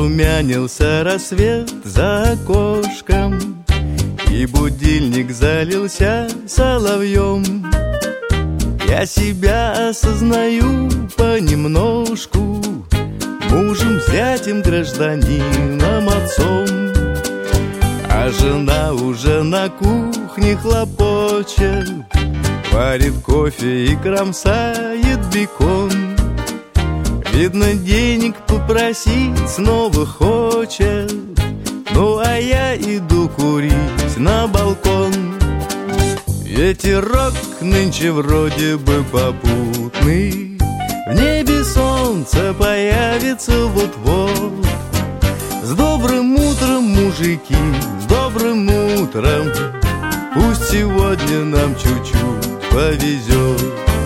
Зарумянился рассвет за окошком, и будильник залился соловьем. Я себя осознаю понемножку мужем, зятем, гражданином, отцом. А жена уже на кухне хлопочет, варит кофе и кромсает бекон. Видно, денег попросить снова хочет. Ну а я иду курить на балкон. Ветерок нынче вроде бы попутный, в небе солнце появится вот-вот. С добрым утром, мужики, с добрым утром. Пусть сегодня нам чуть-чуть повезет.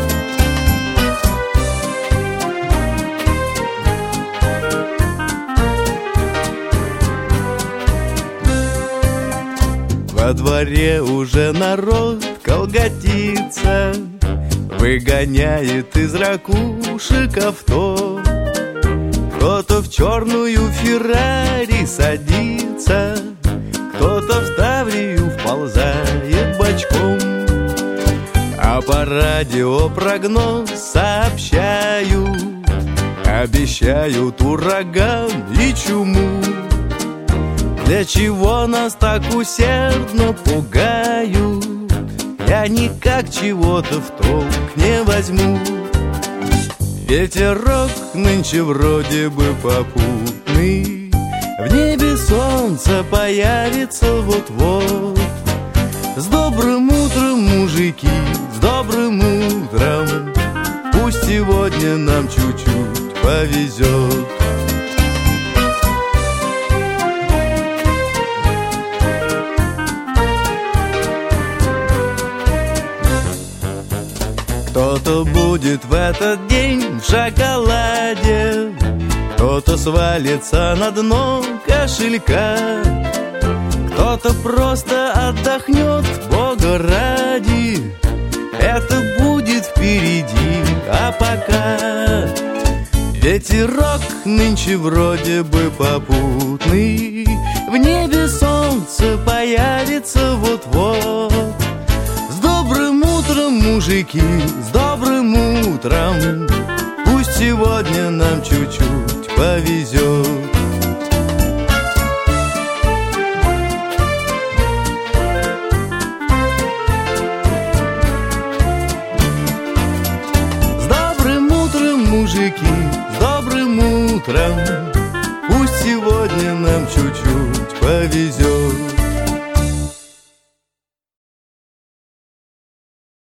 Во дворе уже народ колготится, выгоняет из ракушек авто. Кто-то в черную Феррари садится, кто-то в Таврию вползает бочком. А по радио прогноз сообщают, обещают ураган и чуму. Для чего нас так усердно пугают, я никак чего-то в толк не возьму. Ветерок нынче вроде бы попутный, в небе солнце появится вот-вот. С добрым утром, мужики, с добрым утром. Пусть сегодня нам чуть-чуть повезет. Кто-то будет в этот день в шоколаде, кто-то свалится на дно кошелька, кто-то просто отдохнет, Бога ради. Это будет впереди, а пока ветерок нынче вроде бы попутный, в небе солнце появится вот-вот. С добрым утром, мужики, с добрым утром. Пусть сегодня нам чуть-чуть повезет. С добрым утром, мужики, с добрым утром. Пусть сегодня нам